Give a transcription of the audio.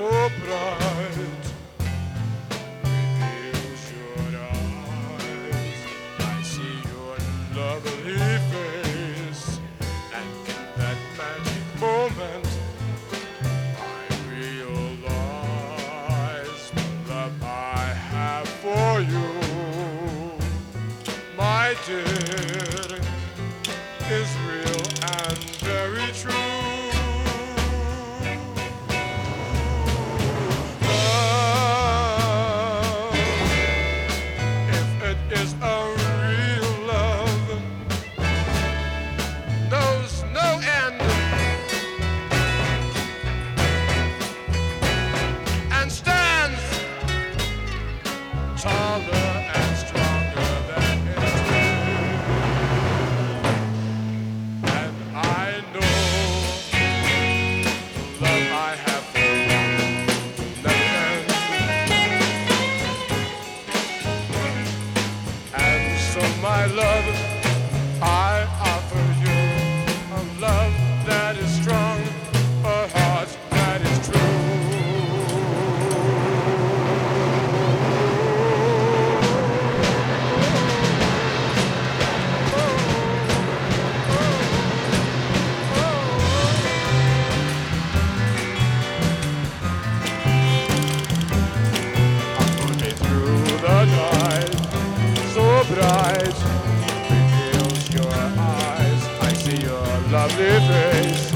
so bright reveals your eyes. I see your lovely face, and in that magic moment I realize the love I have for you, my dear, is real and very true. Love, if it is a real love, knows no end and stands taller and stronger than its and I know the love I have for you never ends. And so my love, I offer you a love that is strong, a heart that is true. Through the night, so bright, reveals your eyes. I see your lovely face,